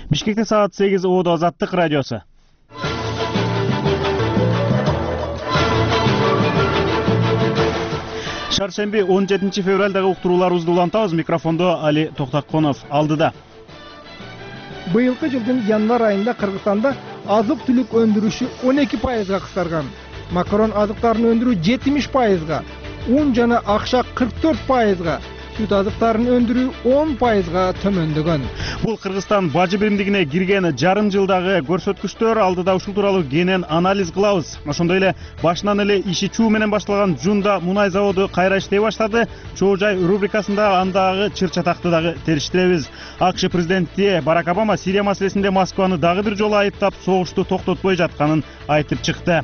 Бишкекте саат 8 Оодо Азаттык радиосу. Шаршемби 17 февралдагы уктурууларыбызды улантабыз. Микрофондо Али Токтаконов алдыда. Быйылкы жылдын январ айында Кыргызстанда азык-түлүк өндүрүшү 12%га кыскарган. Макарон азыктарын өндүрүү 70%га, un жана акча 44%га, сүт азыктарын өндүрүү 10%га төмөндөгөн. Бул Кыргызстан бажы биримдигине кирген жарым жылдагы көрсөткүчтөр. Алдыда ушул тууралуу кенен анализ кылабыз. Ошондой эле башынан эле иши чуу менен башталган Жунда мунай заводу кайра иштей баштады. Чоо жай рубрикасында андагы чыр чатакты дагы териштиребиз. АКШ президенти Барак Обама Сирия маселесинде Москваны дагы бир жолу айыптап, согушту токтотпой жатканын айтып чыкты.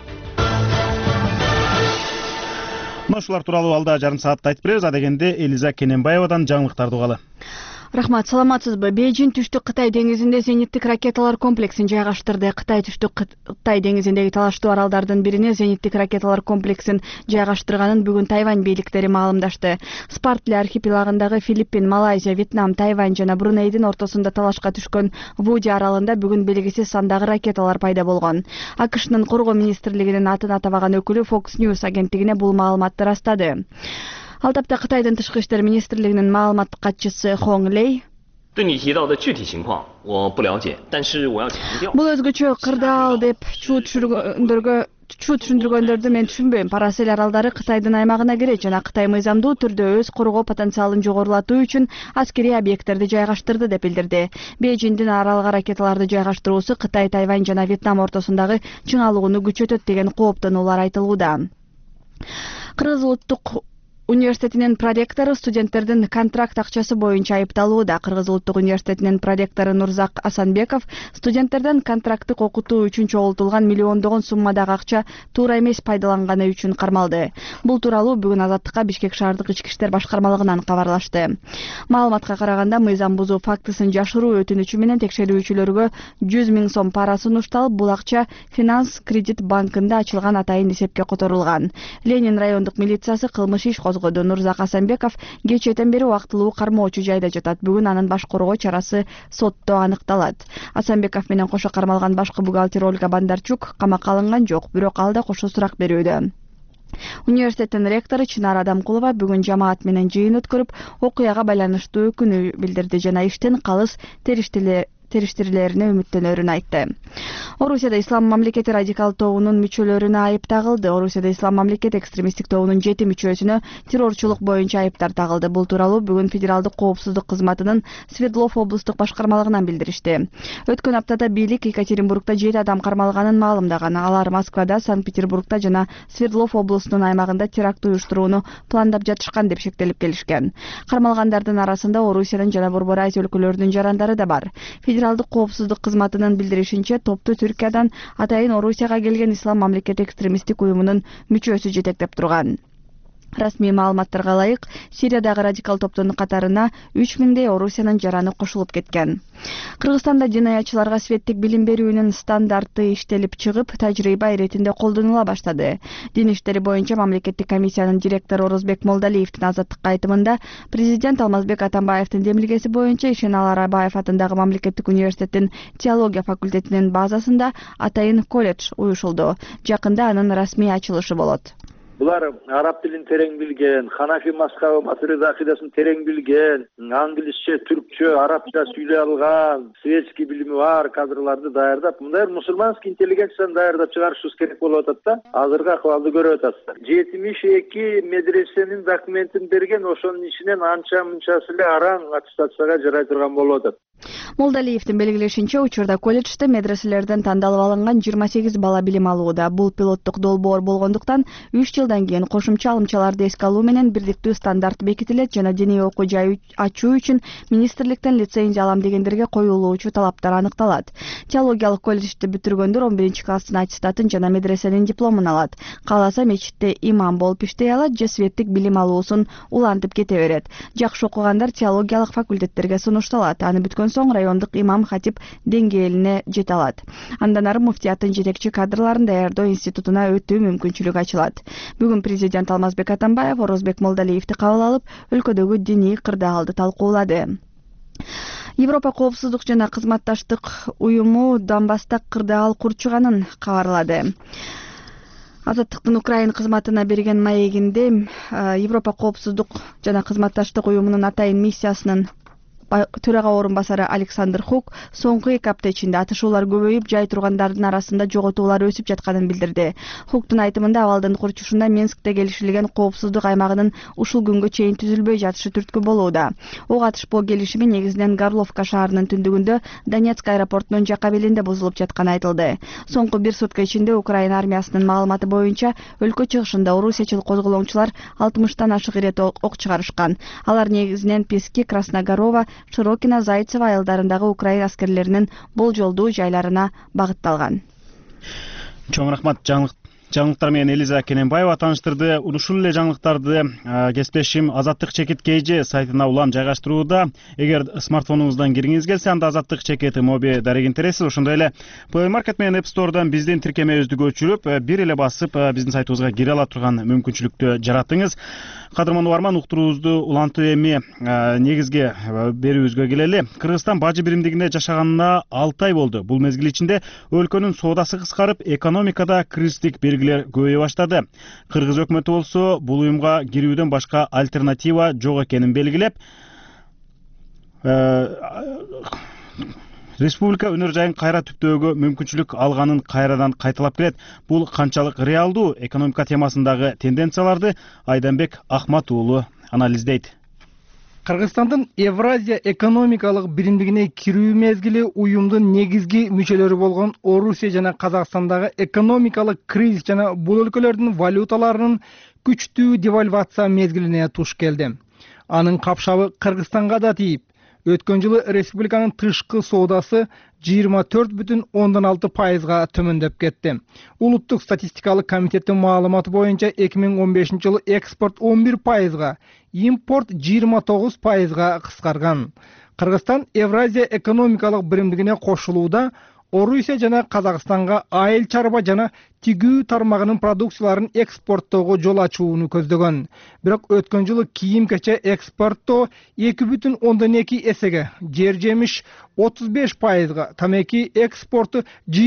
Ушулар тууралуу алда жарым саатта айтып беребиз. Адегенде Элиза Кененбаевадан жаңылыктарды угалы. Рахмат, саламатсызбы? Бейжин түштүк Кытай деңизинде зениттик ракеталар комплексин жайгаштырды. Кытай түштүк Кытай деңизиндеги талаштуу аралдардын бирине зениттик ракеталар комплексин жайгаштырганын бүгүн Тайвань бийликтери маалымдашты. Спартли архипелагындагы Филиппин, Малайзия, Вьетнам, Тайвань жана Брунейдин ортосунда талашка түшкөн Вуди аралында бүгүн белгисиз сандагы ракеталар пайда болгон. АКШнын коргоо министрлигинин атын атабаган өкүлү Fox News агенттигине бул маалыматты растады. Ал тапта Кытайдын тышкы иштер министрлигинин маалымат катчысы Хонг Лей Бул өзгөчө кырдаал деп чуу түшүндүргөндөрдү мен түшүнбөйм. Парасел аралдары Кытайдын аймагына кирет жана Кытай мыйзамдуу түрдө өз коргоо потенциалын жогорулатуу үчүн аскерий объекттерди жайгаштырды деп билдирди. Бейжиндин аралга ракеталарды жайгаштыруусу Кытай, Тайвань жана Вьетнам ортосундагы чыңалууну күчөтөт деген кооптонуулар айтылууда. Кыргыз улуттук университетинин проректору студенттердин контракт акчасы боюнча айыпталууда. Кыргыз улуттук университетинин проректору Нурзак Асанбеков студенттерден контракттык окутуу үчүн чогултулган миллиондогон суммадагы акча туура эмес пайдаланганы үчүн кармалды. Бул тууралуу бүгүн Азаттыкка Бишкек шаардык ички иштер башкармалыгынан кабарлашты. Маалыматка караганда, мыйзам бузуу фактысын жашыруу өтүнүчү менен текшерүүчүлөргө 100 000 сом пара сунушталып, бул акча Финанс Кредит банкында ачылган атайын эсепке которулган. Ленин райондук милициясы кылмыш иш козгоду. Нурзак Асанбеков кечээден бери убактылуу кармоочу жайда жатат. Бүгүн анын баш коргоо чарасы сотто аныкталат. Асанбеков менен кошо кармалган башкы бухгалтер Ольга Бандарчук камакка алынган жок, бирок ал да кошо сурак берүүдө. Университеттин ректору Чынар Адамкулова бүгүн жамаат менен жыйын өткөрүп, окуяга байланыштуу күнү билдирди жана иштен калыс териштирилерине үмүттөнөрүн айтты. Орусияда Ислам мамлекети радикал тобунун мүчөлөрүнө айып тагылды. Орусияда Ислам мамлекет экстремисттик тобунун 7 мүчөсүнө террорчулук боюнча айыптар тагылды. Бул тууралуу бүгүн Федералдык коопсуздук кызматынын Свердлов облустук башкармалыгынан билдиришти. Өткөн аптада бийлик Екатеринбургда 7 адам кармалганын маалымдаган. Алар Москвада, Санкт-Петербургда жана Свердлов облусунун аймагында теракт уюштурууну пландап жатышкан деп шектелип келишкен. Кармалгандардын арасында Орусиянын жана Борбор Азия өлкөлөрүнүн жарандары да бар. Федералдык коопсуздук кызматынын билдиришинче, топту Түркиядан атайын Орусияга келген Ислам мамлекети экстремисттик уюмунун мүчөсү жетектеп турган. Расмий маалыматтарга ылайык, Сириядагы радикал топтун катарына 3000дей Орусиянын жараны кошулуп кеткен. Кыргызстанда динаятчыларга светтик билим берүүнүн стандарты иштелип чыгып, тажрыйба иретинде колдонула баштады. Дин иштери боюнча мамлекеттик комиссиянын директору Орозбек Молдалиевдин Азаттыкка айтымында, президент Алмазбек Атамбаевдин демилгеси боюнча Ишенал Арабаев атындагы мамлекеттик университеттин теология факультетинин базасында атайын колледж уюшулду. Жакында анын расмий ачылышы болот. Булар араб тилин терең билген, ханафи мазхабы Матурид акыдасын терең билген, англисче, түркчө, арабча сүйлөй алган, светский билими бар кадрларды даярдап, мындай мусулманский интеллигенцияны даярдап чыгарышыбыз керек болуп атат да. Азыркы акыбалды көрүп атасыздар. 72 медресенин документин берген, ошонун ичинен анча-мынчасы эле араң аттестацияга жарай турган болуп атат. Молдалиевдин белгилешинче, учурда колледжде медреселерден тандалып алынган 28 бала билим алууда. Бул пилоттук долбоор болгондуктан 3 жылдан кийин кошумча алымчаларды эске алуу менен бирдиктүү стандарт бекитилет жана диний окуу жай ачуу үчүн министрликтен лицензия алам дегендерге коюлуучу талаптар аныкталат. Теологиялык колледжди бүтүргөндөр 11-класстын аттестатын жана медресенин дипломун алат. Кааласа мечитте имам болуп иштей алат же светтик билим алуусун улантып кете берет. Жакшы окугандар теологиялык факультеттерге сунушталат. Аны бүткөн соң райондук имам хатип деңгээлине жете алат. Андан ары муфтияттын жетекчи кадрларын даярдоо институтуна өтүү мүмкүнчүлүгү ачылат. Бүгүн президент Алмазбек Атамбаев Орозбек Молдалиевди кабыл алып, өлкөдөгү диний кырдаалды талкуулады. Европа коопсуздук жана кызматташтык уюму Донбасста кырдаал курчуганын кабарлады. Азаттыктын Украина кызматына берген маегинде Европа коопсуздук жана кызматташтык уюмунун атайын миссиясынын төрага орун басары Александр Хук соңку 2 апта ичинде атышуулар көбөйүп, жай тургандардын арасында жоготуулар өсүп жатканын билдирди. Хуктун айтымында абалдын курчушунда Минскте келишилген коопсуздук аймагынын ушул күнгө чейин түзүлбөй жатышы түрткү болууда. Ого атыш бул келишими негизинен Горловка шаарынын түндүгүндө Донецк аэропортунун жак кабелинде бузулуп жатканы айтылды. Соңку 1 сутка ичинде Украина армиясынын маалыматы боюнча өлкө чыгышында орусиячыл козголоңчулар 60тан ашык ирет ок чыгарышкан. Алар негизинен Пески, Красногорова, Широкино, Зайцево айылдарындагы Украина аскерлеринин болжолдуу жайларына багытталган. Чоң рахмат. Жаңылыктар менен Элиза Кененбаева тааныштырды. Ушул эле жаңылыктарды кесиптешим Азаттык чекит KG сайтына улам жайгаштырууда. Эгер смартфонуңуздан киргиңиз келсе, анда Азаттык чекит моби дарегин тересиз. Ошондой эле Play Market менен App Store'дан биздин тиркемебизди көчүрүп, бир эле басып биздин сайтыбызга кире ала турган мүмкүнчүлүктү жараттыңыз. Кадырман угарман, уктуруубузду улантып эми негизги берүүбүзгө келели. Кыргызстан бажы биримдигинде жашаганына 6 ай болду. Бул мезгил ичинде өлкөнүн соодасы кыскарып, экономикада кризистик белгилер көбөйө баштады. Кыргыз өкмөтү болсо бул уюмга кирүүдөн башка альтернатива жок экенин белгилеп, республика өнөр жайын кайра түптөөгө мүмкүнчүлүк алганын кайрадан кайталап келет. Бул канчалык реалдуу экономика темасындагы тенденцияларды Айданбек Ахмат уулу анализдейт. Кыргызстандын Евразия экономикалык биримдигине кирүү мезгили уюмдун негизги мүчөлөрү болгон Орусия жана Казакстандагы экономикалык кризис жана бул өлкөлөрдүн валюталарынын күчтүү девальвация мезгилине туш келди. Анын капшабы Кыргызстанга да тийип, өткөн жылы республиканын тышкы соодасы 24,6%га төмөндөп кетти. Улуттук статистикалык комитеттин маалыматы боюнча 2015 жылы экспорт 11%га, импорт 29%га кыскарган. Кыргызстан Евразия экономикалык биримдигине кошулууда Орусия жана Казакстанга айыл чарба жана тигүү тармагынын продукцияларын экспорттоого жол ачууну көздөгөн. Бирок өткөн жылы кийим-кече экспорттоо 2,2 эсеге, жер жемиш 35%га, тамеки экспорту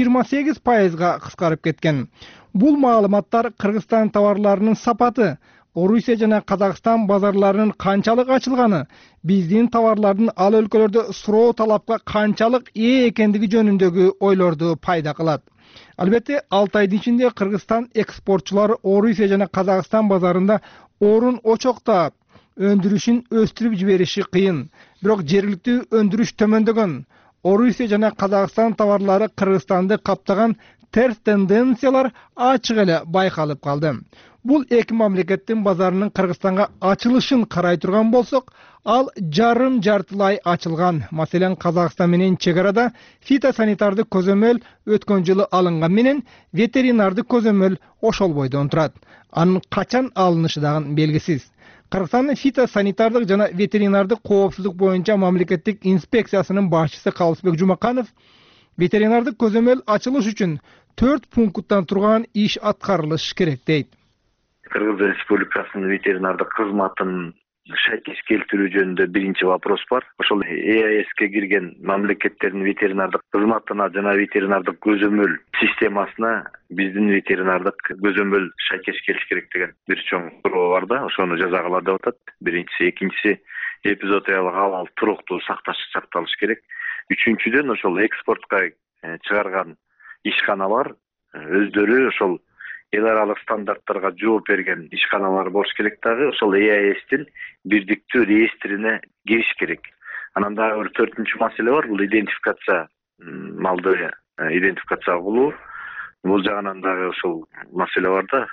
28%га кыскарып кеткен. Бул маалыматтар Кыргызстан товарларынын сапаты, Орусия жана Казакстан базарларынын канчалык ачылганы, биздин товарлардын ал өлкөлөрдө суроо талапка канчалык ээ экендиги жөнүндөгү ойлорду пайда кылат. Албетте, 6 айдын ичинде Кыргызстан экспортчулары Орусия жана Казакстан базарында орун очоктап, өндүрүшүн өстүрүп жибериши кыйын. Бирок жергиликтүү өндүрүш төмөндөгөн. Орусия жана Казакстан товарлары Кыргызстанды каптаган терс тенденциялар ачык эле байкалып калды. Бул эки мамлекеттин базарынын Кыргызстанга ачылышын карай турган болсок, ал жарым-жартылай ачылган. Маселен, Казакстан менен чек арада фитосанитардык көзөмөл өткөн жылы алынган менен ветеринардык көзөмөл ошол бойдон турат. Анын качан алынышы дагы белгисиз. Кыргызстандын фитосанитардык жана ветеринардык коопсуздук боюнча мамлекеттик инспекциясынын башчысы Калысбек Жумаканов ветеринардык көзөмөл ачылыш үчүн 4 пункттан турган иш аткарылыш керек дейт. Кыргыз Республикасынын ветеринардык кызматын шайкеш келтирүү жөнүндө биринчи вопрос бар. Ошол ЕАЭСке кирген мамлекеттердин ветеринардык кызматына жана ветеринардык көзөмөл системасына биздин ветеринардык көзөмөл шайкеш келиш керек деген бир чоң суроо бар да, ошону жазагыла деп атат. Биринчиси, экинчиси эпизоотиялык абал туруктуу сакталыш керек. Үчүнчүдөн ошол экспортко чыгарган ишканалар өздөрү ошол эл аралык стандарттарга жооп берген ишканалар болуш керек дагы, ошол ЕАЭСтин бирдиктүү реестрине кириш керек. Анан дагы бир 4-нчү маселе бар, бул идентификация, малды идентификация кылуу. Бул жагынан дагы ошол маселе бар да.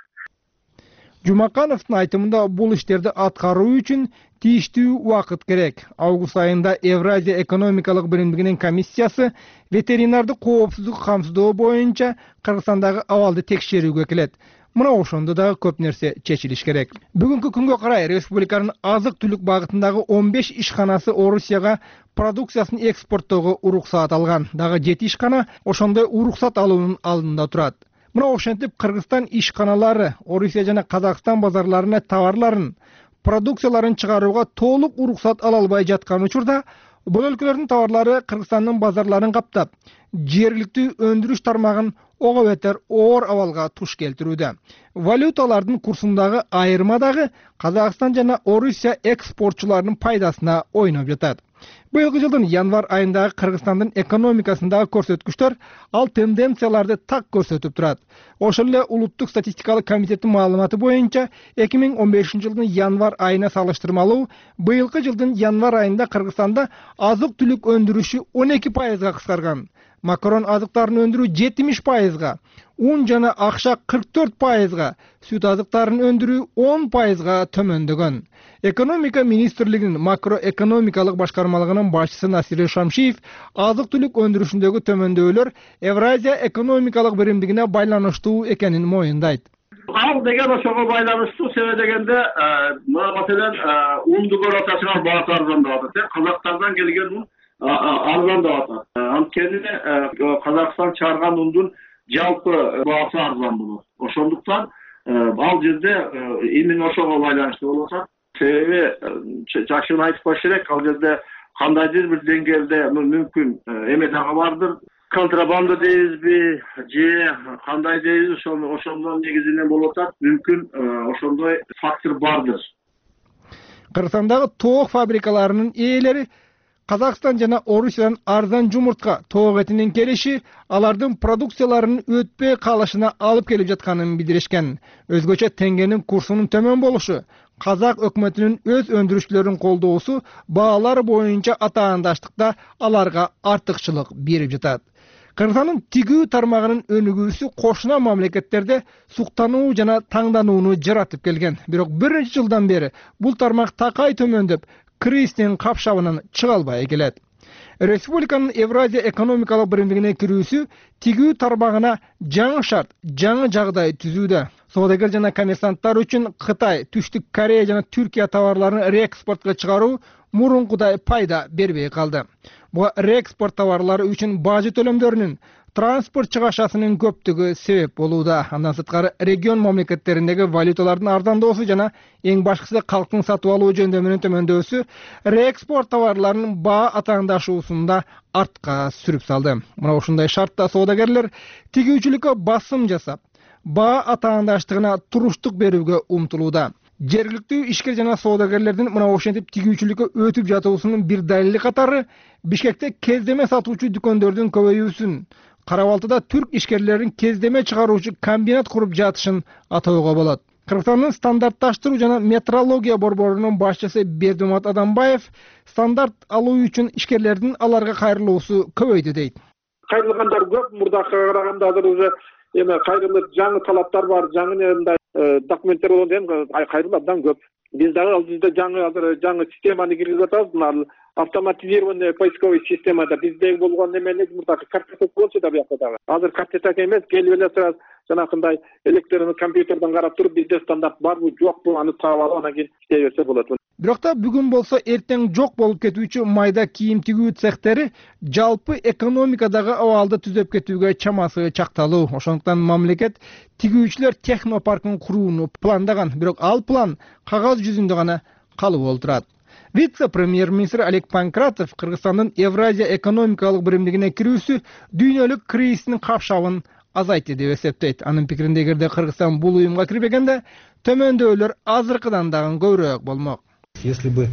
Жумакановдун айтымында бул иштерди аткаруу үчүн тийиштүү убакыт керек. Август айында Евразия экономикалык биримдигинин комиссиясы ветеринардык коопсуздук камсыздоо боюнча Кыргызстандагы абалды текшерүүгө келет. Мына ошондо дагы көп нерсе чечилиш керек. Бүгүнкү күнгө карай республиканын азык-түлүк багытындагы 15 ишканасы Орусияга продукциясын экспорттоого уруксаат алган. Дагы 7 ишкана ошондой уруксат алуунун алдында турат. Мына ошентип Кыргызстан ишканалары Орусия жана Казакстан базарларына товарларын, продукцияларын чыгарууга толук уруксат ала албай жаткан учурда, Бул өлкөлөрдүн товарлары Кыргызстандын базарларын каптап, жергиликтүү өндүрүш тармагын ого бетер оор абалга туш келтирүүдө. Валюталардын курсундагы айырма дагы Казакстан жана Орусия экспортчуларынын пайдасына ойноп жатат. Быйылкы жылдын январь айындагы Кыргызстандын экономикасындагы көрсөткүчтөр ал тенденцияларды так көрсөтүп турат. Ошол эле Улуттук статистикалык комитеттин маалыматы боюнча 2015 жылдын январь айына салыштырмалуу быйылкы жылдын январь айында Кыргызстанда азык-түлүк өндүрүшү 12%га кыскарган. Макарон азыктарын өндүрүү 70%га, un жана акча 44%га, сүт азыктарын өндүрүү 10%га төмөндөгөн. Экономика министрлигинин макроэкономикалык башкармалыгынын башчысы Насир Шамшиев азык-түлүк өндүрүшүндөгү төмөндөөлөр Евразия экономикалык биримдигине байланыштуу экенин моюндайт. Ал деген ошого байланыштуу, себеби дегенде, маселен, унду көрөтөчүнүн баасы арзандап атат. Казактардан келген ун арзандап атат. Анткени Казакстан чыгарган ундун жалпы баасы арзан болот. Ошондуктан ал жерде именно ошого байланыштуу болуп атат. Себеби жакшыны айтпаш керек, ал жерде кандайдыр бир деңгээлде мүмкүн эме дагы бардыр. Контрабанда дейбизби, же кандай дейбиз, ошондон негизинен болуп атат. Мүмкүн ошондой фактор бардыр. Кыргызстандагы тоок фабрикаларынын ээлери Казакстан жана Орусиядан арзан жумуртка, тоок этинин келиши алардын продукцияларынын өтпөй калышына алып келип жатканын билдиришкен. Өзгөчө теңгенин курсунун төмөн болушу, Казак өкмөтүнүн өз өндүрүшчүлөрүн колдоосу баалар боюнча атаандаштыкта аларга артыкчылык берип жатат. Кыргызстандын тигүү тармагынын өнүгүүсү кошуна мамлекеттерде суктануу жана таңданууну жаратып келген. Бирок бир нече жылдан бери бул тармак такай төмөндөп, кризистин капшабынан чыга албай келет. Республиканын Евразия экономикалык биримдигине кирүүсү тигүү тармагына жаңы шарт, жаңы жагдай түзүүдө. Соодагер жана коммерсанттар үчүн Кытай, Түштүк Корея жана Түркия товарларын реэкспортко чыгаруу мурункудай пайда бербей калды. Буга реэкспорт товарлары үчүн бажы төлөмдөрүнүн, транспорт чыгашасынын көптүгү себеп болууда. Андан сырткары регион мамлекеттериндеги валюталардын арзандоосу жана эң башкысы калктын сатып алуу жөндөмүнүн төмөндөсү реэкспорт товарларынын баа атаандашуусунда артка сүрүп салды. Мына ушундай шартта соодагерлер тигүүчүлүккө басым жасап, баа атаандаштыгына туруштук берүүгө умтулууда. Жергиликтүү ишкер жана соодагерлердин мына ошентип тигүүчүлүккө өтүп жатуусунун бир далили катары Бишкекте кездеме сатуучу дүкөндөрдүн көбөйүүсүн, Кара-Балтыда түрк ишкерлерин кездеме чыгаруучу комбинат куруп жатышын атоого болот. Кыргызстандын стандартташтыруу жана метрология борборунун башчысы Бердимат Адамбаев стандарт алуу үчүн ишкерлердин аларга кайрылуусу көбөйдү дейт. Кайрылгандар көп, мурдакыга караганда азыр уже эме кайрылып, жаңы талаптар бар, жаңы документтер болгондон кайрылуу абдан көп. Биз дагы ал жерде жаңы системаны киргизип атабыз. Автоматизированный поисковый системада биздеги болгон эмелер мурдакы картотека болчу да буякта дагы. Азыр картотека эмес, келип эле сразу жанакындай электрондук компьютерден карап туруп бизде стандарт барбы, жокпу, аны таап алып анан кийин иштей берсе болот. Бирок та бүгүн болсо эртең жок болуп кетүүчү майда кийим тигүү цехтери жалпы экономикадагы абалды түзөп кетүүгө чамасы чакталуу. Ошондуктан мамлекет тигүүчүлөр технопаркын курууну пландаган, бирок ал план кагаз жүзүндө гана калып олтурат. Вице-премьер-министр Олег Панкратов Кыргызстандын Евразия экономикалык биримдигине кирүүсү дүйнөлүк кризистин капшабын азайтты деп эсептейт. Анын пикиринде эгерде Кыргызстан бул уюмга кирбегенде төмөндөөлөр азыркыдан дагы көбүрөөк болмок. Если бы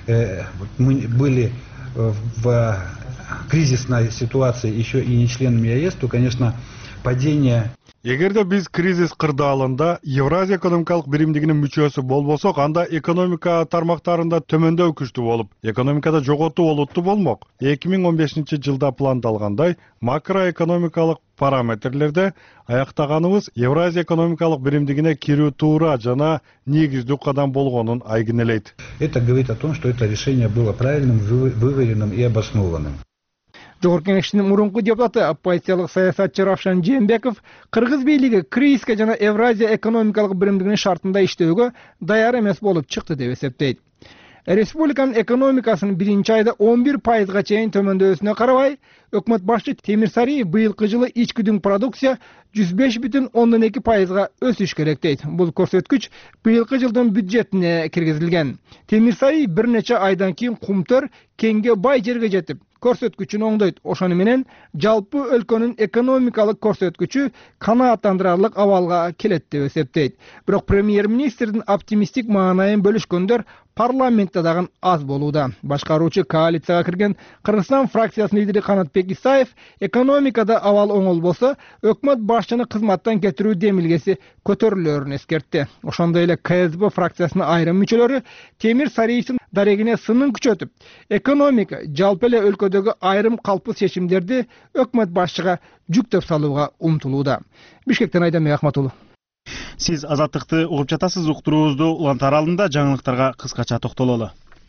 мы были в кризисной ситуации еще и не членами ЕС, то, конечно, падение... Эгерде биз кризис кырдаалында Евразия экономикалык биримдигинин мүчөсү болбосок, анда экономика тармактарында төмөндөй күчтүү болуп, экономикада жоготуу олуттуу болмок. 2015 жылда пландалгандай макроэкономикалык параметрлерде аяктаганыбыз Евразия экономикалык биримдигине кирүү туура жана негиздүү кадам болгонун айгинелейт. Это говорит о том, что это решение было правильным, выверенным и обоснованным. Жогорку Кеңештин мурунку депутаты, оппозициялык саясатчы Равшан Жээнбеков Кыргыз бийлиги кризиске жана Евразия экономикалык биримдигинин шартында иштөөгө даяр эмес болуп чыкты деп эсептейт. Республиканын экономикасынын биринчи айда 11%га чейин төмөндөсүнө карабай, өкмөт башчы Темир Сариев быйылкы жылы ички продукция 105,2%га өсүш керек дейт. Бул көрсөткүч быйылкы жылдын бюджетине киргизилген. Темир Сариев бир нече айдан кийин Кумтөр кеңге бай жерге жетип, көрсөткүчүн оңдойт. Ошону менен жалпы өлкөнүн экономикалык көрсөткүчү канааттандырарлык абалга келет деп эсептейт. Бирок премьер-министрдин оптимистик маанайын бөлүшкөндөр парламентте дагы аз болууда. Башкаруучу коалицияга кирген Кыргызстан фракциясынын лидери Канатбек Исаев экономикада абал оңолбосо, өкмөт башчыны кызматтан кетирүү демилгеси көтөрүлөрүн эскертти. Ошондой эле КСДП фракциясынын айрым мүчөлөрү Темир Сариевдин дарегине сынын күчөтүп, экономика, жалпы эле өлкөдөгү айрым калпсыз чечимдерди өкмөт башчыга жүктөп салууга умтулууда. Бишкектен Айдамбек Ахматулов. Сиз азаттыкты угуп жатасыз. Уктуруубузду улант аралында жаңылыктарга кыскача токтололу.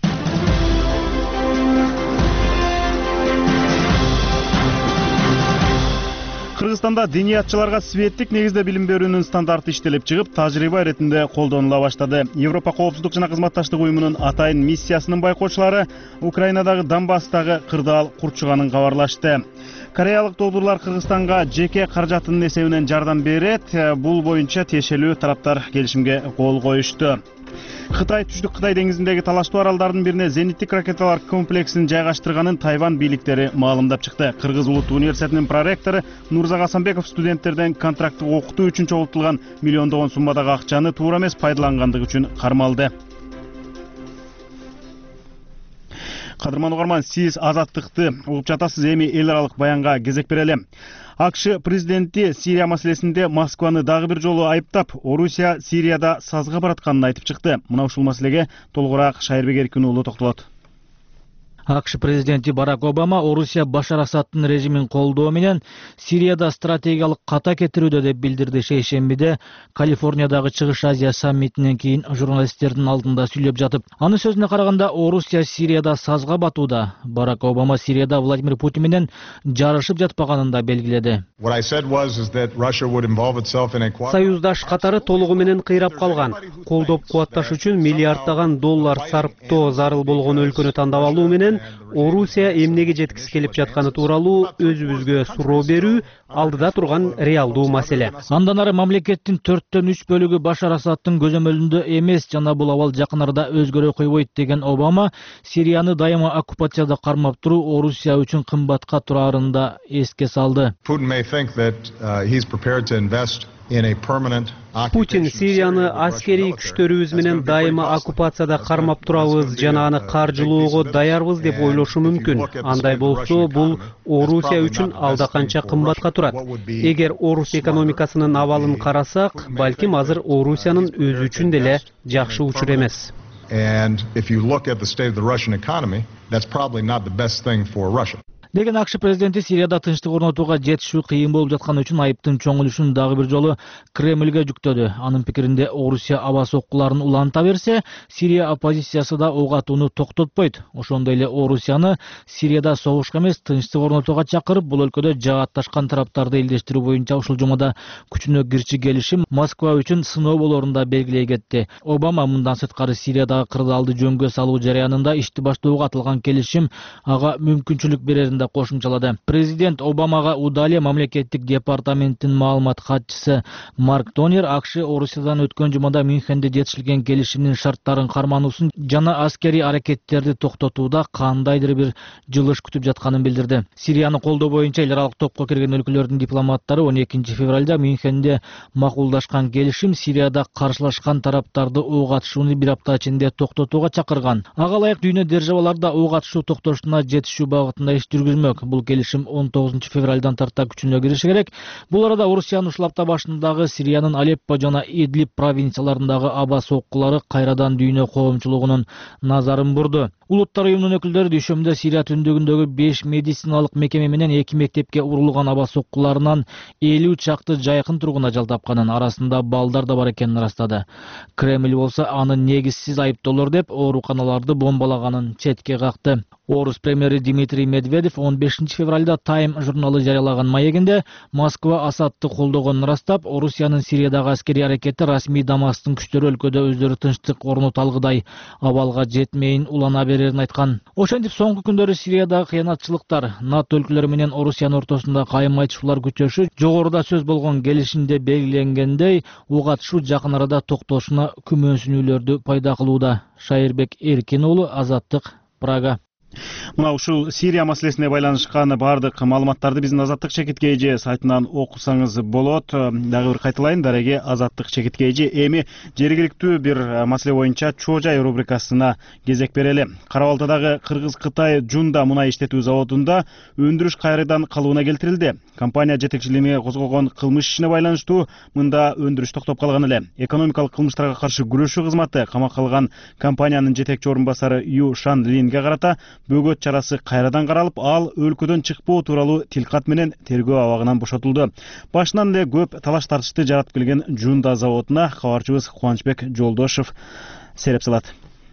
Кыргызстанда диниятчыларга светтик негизде билим берүүнүн стандарты иштелип чыгып, тажрыйба иретинде колдонула баштады. Европа коопсуздук жана кызматташтык уюмунун атайын миссиясынын байкоочулары Украинадагы Донбасстагы кырдаал курчуганын кабарлашты. Кореялык долбуурлар Кыргызстанга жеке каражатынын эсебинен жардам берет. Бул боюнча тиешелүү тараптар келишимге кол коюшту. Кытай Түштүк Кытай деңизиндеги талаштуу аралдардын бирине зениттик ракеталар комплексин жайгаштырганын Тайвань бийликтери маалымдап чыкты. Кыргыз улуттук университетинин проректору Нурзак Асанбеков студенттерден контракттык окутуу үчүн чогултулган миллиондогон суммадагы акчаны туура эмес пайдалангандыгы үчүн кармалды. Кадырман угарман, сиз азаттыкты угуп жатасыз. Эми эл аралык баянга кезек берели. АКШ президенти Сирия маселесинде Москваны дагы бир жолу айыптап, Орусия Сирияда сазга баратканын айтып чыкты. Мына ушул маселеге толугураак Шайырбек Эркин уулу токтолот. АКШ президенти Барак Обама Орусия Башар Асадтын режимин колдоо менен Сирияда стратегиялык ката кетирүүдө деп билдирди. Шейшембиде Калифорниядагы Чыгыш Азия саммитинен кийин журналисттердин алдында сүйлөп жатып, анын сөзүнө караганда Орусия Сирияда сазга батууда. Барак Обама Сирияда Владимир Путин менен жарышып жатпаганын да белгиледи. Союздаш катары толугу менен кыйрап калган. Колдоп кубатташ үчүн миллиарддаган доллар сарптоо зарыл болгон өлкөнү тандап алуу менен Орусия эмнеге жеткиси келип жатканы тууралуу өзүбүзгө суроо берүү алдыда турган реалдуу маселе. Андан ары мамлекеттин 4/3 бөлүгү Башар Асадтын көзөмөлүндө эмес жана бул абал жакын арада өзгөрө койбойт деген Обама Сирияны дайыма оккупацияда кармап туруу Орусия үчүн кымбатка турарын да эске салды. Путин Сирияны аскерий күчтөрүбүз менен дайыма оккупацияда кармап турабыз жана аны каржылоого даярбыз деп ойлошу мүмкүн. Андай болсо, бул Орусия үчүн алда канча кымбатка турат. Эгер Орус экономикасынын абалын карасак, балким азыр Орусиянын өзү үчүн деле жакшы учур эмес. Деген АКШ президенти Сирияда тынчтык орнотууга жетишүү кыйын болуп жатканы үчүн айыптын чоңулушун дагы бир жолу Кремльге жүктөдү. Анын пикиринде Орусия аба соккуларын уланта берсе, Сирия оппозициясы да ок атууну токтотпойт. Ошондой эле Орусияны Сирияда согушка эмес тынчтык орнотууга чакырып, бул өлкөдө жаатташкан тараптарды элдештирүү боюнча ушул жумада күчүнө кирчи келишим Москва үчүн сыноо болорун да белгилей кетти. Обама мындан сырткары Сириядагы кырдаалды жөнгө салуу жараянында ишти баштоого атылган келишим ага мүмкүнчүлүк берерин кошумчалады. Президент Обамага Удалия мамлекеттик департаменттин маалымат катчысы Марк Тонер АКШ Орусиядан өткөн жумада Мюнхенде жетишилген келишимдин шарттарын кармануусун жана аскерий аракеттерди токтотууда кандайдыр бир жылыш күтүп жатканын билдирди. Сирияны колдоо боюнча эл аралык топко кирген өлкөлөрдүн дипломаттары 12 февралда Мюнхенде макулдашкан келишим Сирияда каршылашкан тараптарды ок атышууну бир апта ичинде токтотууга чакырган. Ага ылайык дүйнө державалары да ок атышуу токтошуна жетишүү багытында иш жүргүзмөк. Бул келишим 19 февралдан тарта күчүнө кириши керек. Бул арада Орусиянын ушул апта башындагы Сириянын Алеппо жана Идлиб провинцияларындагы аба соккулары кайрадан дүйнө коомчулугунун назарын бурду. Улуттар уюмунун өкүлдөрү дүйшөмбүдө Сирия түндүгүндөгү 5 медициналык мекеме менен 2 мектепке урулган аба соккуларынан 50 чакты жайкын тургун ажал тапканын, арасында балдар да бар экенин ырастады. Кремль болсо аны негизсиз айыптоолор деп ооруканаларды бомбалаганын четке какты. Орус премьери Дмитрий Медведев 15 февралда Time журналы жарыялаган маегинде Москва Асадты колдогонун ырастап, Орусиянын Сириядагы аскерий аракети расмий Дамасктын күчтөрү өлкөдө өздөрү тынчтык орнута алгыдай абалга жетмейин улана берерин айткан. Ошентип соңку күндөрү Сириядагы кыянатчылыктар, НАТО өлкөлөрү менен Орусиянын ортосунда кайым айтышуулар күчөшү жогоруда сөз болгон келишимде белгиленгендей уга атышуу жакын арада токтошуна күмөнсүнүүлөрдү пайда кылууда. Шайырбек Эркин уулу, Азаттык, Прага. Мына ушул Сирия маселесине байланышкан бардык маалыматтарды биздин Азаттык чекит KG сайтынан окусаңыз болот. Дагы бир кайталайын, дареги Азаттык чекит KG. Эми жергиликтүү бир маселе боюнча Чоо жай рубрикасына кезек берели. Кара Балтадагы Кыргыз-Кытай Жунда мунай иштетүү заводунда өндүрүш кайрадан калыбына келтирилди. Компания жетекчилигине козгогон кылмыш ишине байланыштуу мында өндүрүш токтоп калган эле. Экономикалык кылмыштарга каршы күрөшүү кызматы камакка алган компаниянын жетекчи орун басары Ю Шан Линге карата бөгөт чарасы кайрадан каралып, ал өлкөдөн чыкпоо тууралуу тилкат менен тергөө абагынан бошотулду. Башынан эле көп талаш тартышты жаратып келген Жунда заводуна кабарчыбыз Кубанычбек Жолдошов сереп салат.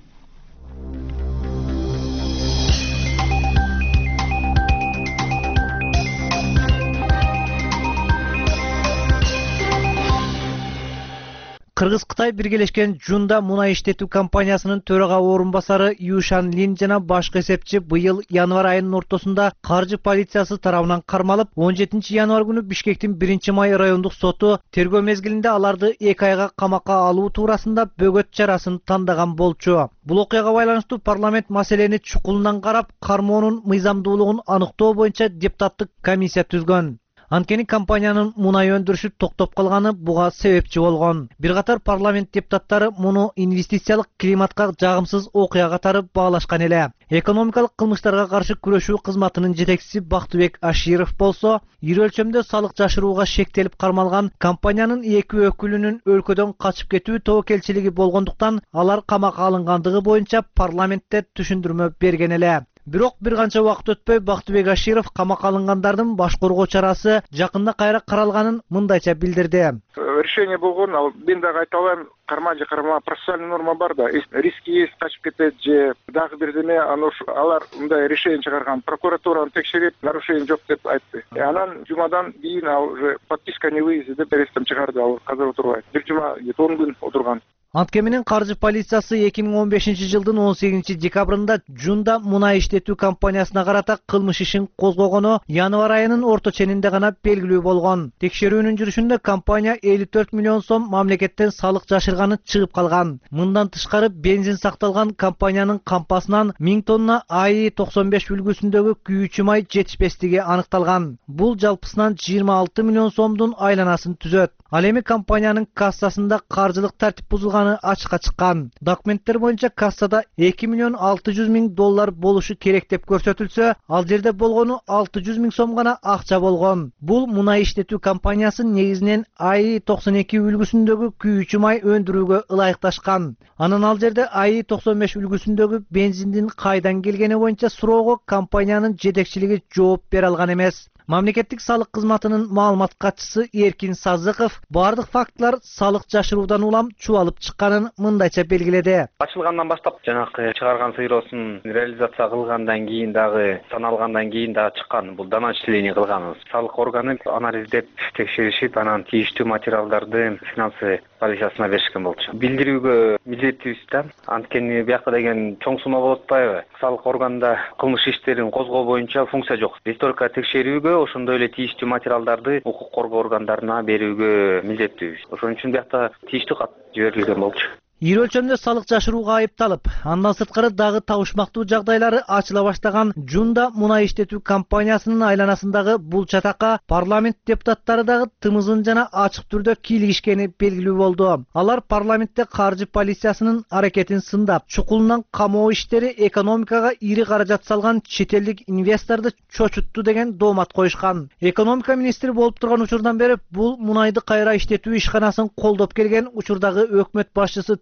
Кыргыз-Кытай биргелешкен Жунда мунай иштетүү компаниясынын төрага орун басары Ю Шан Лин жана башкы эсепчи быйыл январь айынын ортосунда каржы полициясы тарабынан кармалып, 17 январь күнү Бишкектин 1-май райондук соту тергөө мезгилинде аларды 2 айга камакка алуу туурасында бөгөт чарасын тандаган болчу. Бул окуяга байланыштуу парламент маселени чукулунан карап, кармоонун мыйзамдуулугун аныктоо боюнча депутаттык комиссия түзгөн. Анткени компаниянын мунай өндүрүшү токтоп калганы буга себепчи болгон. Бир катар парламент депутаттары муну инвестициялык климатка жагымсыз окуя катары баалашкан эле. Экономикалык кылмыштарга каршы күрөшүү кызматынын жетекчиси Бактыбек Аширов болсо, ири өлчөмдө салык жашырууга шектелип кармалган компаниянын 2 өкүлүнүн өлкөдөн качып кетүү тобокелчилиги болгондуктан алар камакка алынгандыгы боюнча парламентте түшүндүрмө берген эле. Бирок бир канча убакыт өтпөй Бактыбек Аширов камакка алынгандардын баш коргоо чарасы жакында кайра каралганын мындайча билдирди. Решение болгон, ал мен дагы айта алам, карма же карма процессуальный норма бар да, риски есть, качып кетет же дагы бирдеме, алар мындай решение чыгарган, прокуратураны текшерип, нарушение жок деп айтты. Анан жумадан кийин ал уже подписка не выезде деп аресттен чыгарды, ал азыр отурбайт. Бир жума 10 күн отурган. Антке менен каржы полициясы 2015 жылдын 18 декабрында Жунда мунай иштетүү компаниясына карата кылмыш ишин козгогону январь айынын орто ченинде гана белгилүү болгон. Текшерүүнүн жүрүшүндө компания 54 миллион сом мамлекеттен салык жашырганы чыгып калган. Мындан тышкары бензин сакталган компаниянын кампасынан 1000 тонна АИ-95 үлгүсүндөгү күйүүчү май жетишпестиги аныкталган. Бул жалпысынан 26 миллион сомдун айланасын түзөт. Ал эми компаниянын кассасында каржылык тартип бузулганы ачыкка чыккан. Документтер боюнча кассада 2 миллион 600 миң доллар болушу керек деп көрсөтүлсө, ал жерде болгону 600 миң сом гана акча болгон. Бул мунай иштетүү компаниясы негизинен АИ-92 үлгүсүндөгү күйүүчү май өндүрүүгө ылайыкташкан. Анан ал жерде АИ-95 үлгүсүндөгү бензиндин кайдан келгени боюнча суроого компаниянын жетекчилиги жооп бере алган эмес. Мамлекеттик салык кызматынын маалымат катчысы Эркин Сазыков бардык фактлар салык жашыруудан улам чубалып чыкканын мындайча белгиледи. Ачылгандан баштап жанагы чыгарган сыйроосун реализация кылгандан кийин дагы саналгандан кийин дагы чыккан. Бул доначисление кылганбыз. Салык органы анализдеп текшеришип, анан тийиштүү материалдарды финансы полициясына беришкен болчу. Билдирүүгө милдеттүүбүз да. Анткени биякта деген чоң сумма болуп атпайбы? Салык органда кылмыш иштерин козгоо боюнча функция жок. Биз только текшерүүгө, ошондой эле тийиштүү материалдарды укук коргоо органдарына берүүгө милдеттүүбүз. Ошон үчүн биякта тийиштүү кат жиберилген болчу. Ири өлчөмдө салык жашырууга айыпталып, андан сырткары дагы табышмактуу жагдайлары ачыла баштаган Жунда мунай иштетүү компаниясынын айланасындагы бул чатакка парламент депутаттары дагы тымызын жана ачык түрдө кийлигишкени белгилүү болду. Алар парламентте каржы полициясынын аракетин сындап, чукулунан камоо иштери экономикага ири каражат салган чет элдик инвесторду чочутту деген доомат коюшкан. Экономика министри болуп турган учурдан бери бул мунайды кайра иштетүү ишканасын колдоп келген учурдагы өкмөт башчысы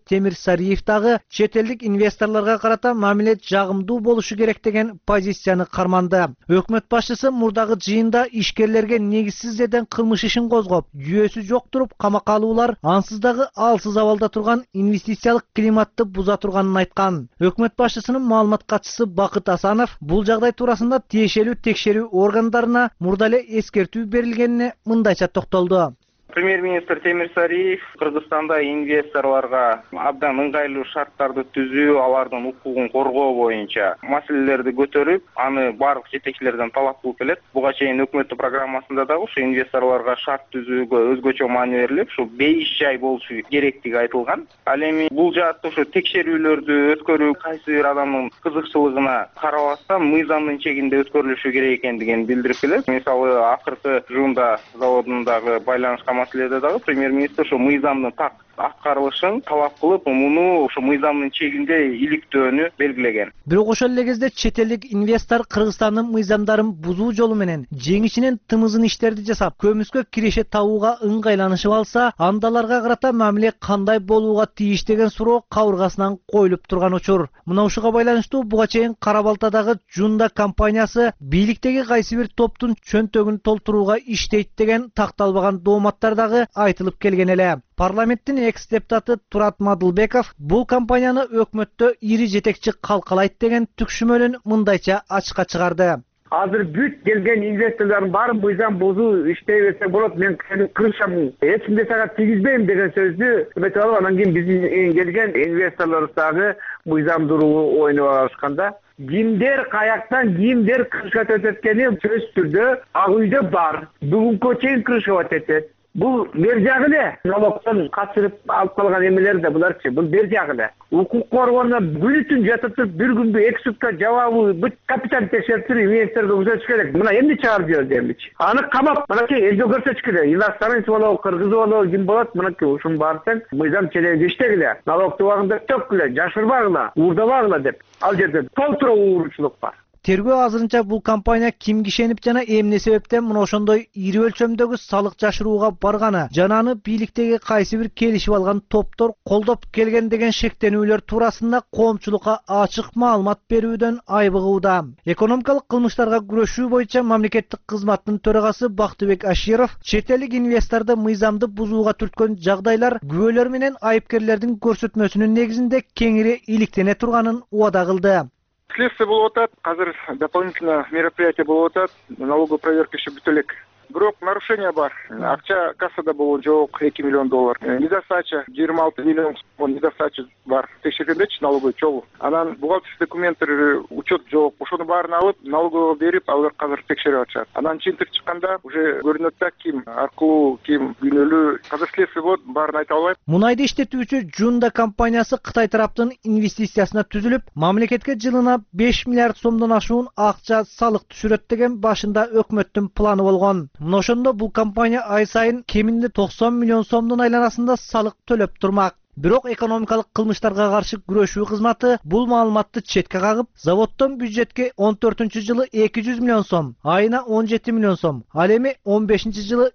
Темир Сариев дагы чет элдик инвесторлорго карата мамиле жагымдуу болушу керек деген позицияны карманды. Өкмөт башчысы мурдагы жыйында ишкерлерге негизсиз элден кылмыш ишин козгоп, жүйөсү жок туруп камакка алуулар ансыз дагы алсыз абалда турган инвестициялык климатты буза турганын айткан. Өкмөт башчысынын маалымат катчысы Бакыт Асанов бул жагдай туурасында тиешелүү текшерүү органдарына мурда эле эскертүү берилгенине мындайча токтолду. Премьер-министр Темир Сариев Кыргызстанда инвесторларга абдан ыңгайлуу шарттарды түзүү, алардын укугун коргоо боюнча маселелерди көтөрүп, аны барлык жетекчилерден талап кылып келет. Буга чейин өкмөттүн программасында дагы ушу инвесторлорго шарт түзүүгө өзгөчө маани берилип, ушу бейиш жай болушу керектиги айтылган. Ал эми бул жаатта ушу текшерүүлөрдү өткөрүү кайсы бир адамдын кызыкчылыгына карабастан мыйзамдын чегинде өткөрүлүшү керек экендигин билдирип келет. Мисалы, акыркы жуунда заводундагы байланышкан маселеде дагы премьер-министр ошо мыйзамдын так аткарылышын талап кылып, муну ошо мыйзамдын чегинде иликтөөнү белгилеген. Бирок ошол эле кезде чет элдик инвестор Кыргызстандын мыйзамдарын бузуу жолу менен жеңишинен тымызын иштерди жасап, көмүскө киреше табууга ыңгайланышып алса, андаларга карата мамиле кандай болууга тийиш деген суроо кабыргасынан коюлуп турган учур. Мына ушуга байланыштуу буга чейин Кара Балтадагы Жунда компаниясы бийликтеги кайсы бир топтун чөнтөгүн толтурууга иштейт деген такталбаган дооматтар дагы айтылып келген эле. Парламенттин экс-депутаты Турат Мадылбеков бул компанияны өкмөттө ири жетекчи калкалайт деген түкшүмөлүн мындайча ачыкка чыгарды. Азыр бүт келген инвесторлордун баарын мыйзам бузуу иштей берсе болот, мен сени кырышам, эч кимди сага тийгизбейм деген сөздү эметип алып, анан кийин биздин келген инвесторлор дагы мыйзамдуу ойноп алышканда, кимдер каяктан кимдер кырышат өтөткени сөзсүз түрдө ак үйдө бар. Бүгүнкү чейин кырышып атет. Бул бер жагы эле налогтон качырып алып калган эмелер да буларчы. Бул бер жагы эле. Укук коргоонуна бүт жатып туруп бир күндө 2 сутка жабабы бүт капитан текшерип туруп инвесторго көрсөтүш керек. Мына эмне чыгарып жиберди эмичи. Аны камап, мынакей элге көрсөтүш керек. Иностранец болобу, кыргыз болобу, ким болот, мынакей ушунун баарын мыйзам чегинде иштегиле. Налогду убагында төккүлө, жашырбагыла, уурдабагыла деп. Ал жерде толтура ууручулук бар. Тергөө азырынча бул компания кимге ишенип жана эмне себептен мына ошондой ири өлчөмдөгү салык жашырууга барганы жана аны бийликтеги кайсы бир келишип алган топтор колдоп келген деген шектенүүлөр туурасында коомчулукка ачык маалымат берүүдөн айбыгууда. Экономикалык кылмыштарга күрөшүү боюнча мамлекеттик кызматтын төрагасы Бактыбек Аширов чет элдик инвесторду мыйзамды бузууга түрткөн жагдайлар күбөлөр менен айыпкерлердин көрсөтмөсүнүн негизинде кеңири иликтене турганын убада кылды. Следствие болуп атат, азыр дополнительно мероприятие болуп атат, налоговая проверка еще бүтө элек. Бирок нарушение бар. Акча кассада болгон жок, 2 миллион доллар. Недостача 26 миллион сом недостача бар. Текшергендечи налоговый чогуу. Анан бухгалтерский документтер учет жок. Ошону баарын алып, налоговойго берип, алар азыр текшерип атышат. Анан чыйынтык чыкканда уже көрүнөт да ким аркылуу, ким күнөөлүү. Азыр следствие болот, баарын айта албайм. Мунайды иштетүүчү Жунда компаниясы Кытай тараптын инвестициясына түзүлүп, мамлекетке жылына 5 миллиард сомдон ашуун акча салык түшүрөт деген башында өкмөттүн планы болгон. Мына ошондо бул компания ай сайын кеминде 90 миллион сомдун айланасында салык төлөп турмак. Бирок экономикалык кылмыштарга каршы күрөшүү кызматы бул маалыматты четке кагып, заводдон бюджетке 14-жылы 200 миллион сом, айына 17 миллион сом, ал эми 15-жылы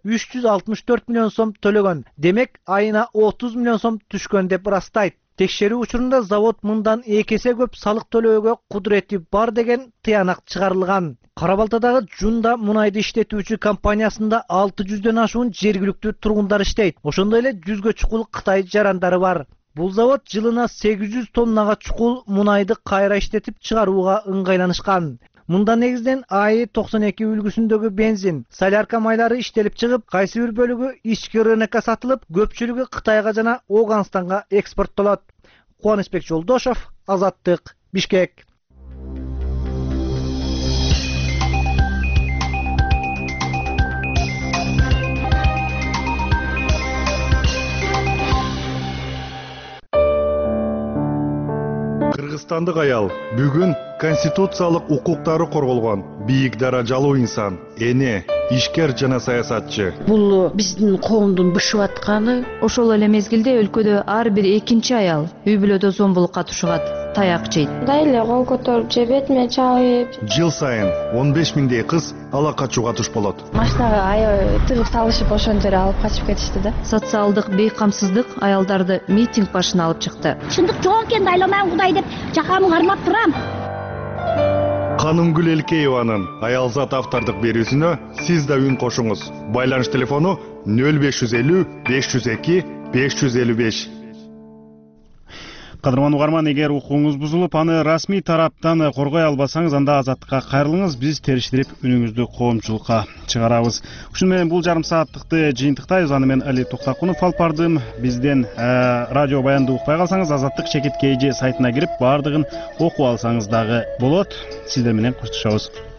364 миллион сом төлөгөн. Демек, айына 30 миллион сом түшкөн деп ырастайт. Текшерүү учурунда завод мындан 2 эсе көп салык төлөөгө кудурети бар деген тыянак чыгарылган. Кара Балтадагы Жунда мунайды иштетүүчү компаниясында 600дөн ашуун жергиликтүү тургундар иштейт. Ошондой эле 100гө чукул Кытай жарандары бар. Бул завод жылына 800 тоннага чукул мунайды кайра иштетип чыгарууга ыңгайланышкан. Мында негизден АИ-92 үлгүсүндөгү бензин, солярка майлары иштелип чыгып, кайсы бир бөлүгү ички рынокко сатылып, көпчүлүгү Кытайга жана Ооганстанга экспорттолот. Кубанычбек Жолдошов, Азаттык, Бишкек. Кыргызстандык аял бүгүн конституциялык укуктары корголгон бийик даражалуу инсан, эне, ишкер жана саясатчы. Бул биздин коомдун бышып атканы. Ошол эле мезгилде өлкөдө ар бир экинчи аял үй бүлөдө зомбулукка тушулат. таяк жейт. Мындай эле кол көтөрүп же бетиме чабып. Жыл сайын 15 миңдей кыз ала качууга туш болот. Машинага аябай тыгып салышып ошентип эле алып качып кетишти да. Социалдык бейкамсыздык аялдарды митинг башына алып чыкты. Чындык жок экен, айламан Кудай деп жакамы кармап турам. Канымгүл Элкееванын аялзат автордук берүүсүнө сиз да үн кошуңуз. Байланыш телефону 0550 502 555. Кадырман угарман, эгер укугуңуз бузулуп, аны расмий тараптан коргой албасаңыз, анда азаттыкка кайрылыңыз, биз териштирип үнүңүздү коомчулукка чыгарабыз. Ушуну менен бул жарым сааттыкты жыйынтыктайбыз. Аны мен Али Токтакунов алып бардым. Бизден радио баянды укпай калсаңыз, Азаттык /KG сайтына кирип бардыгын окуп алсаңыз дагы болот. Сиздер менен коштошобуз.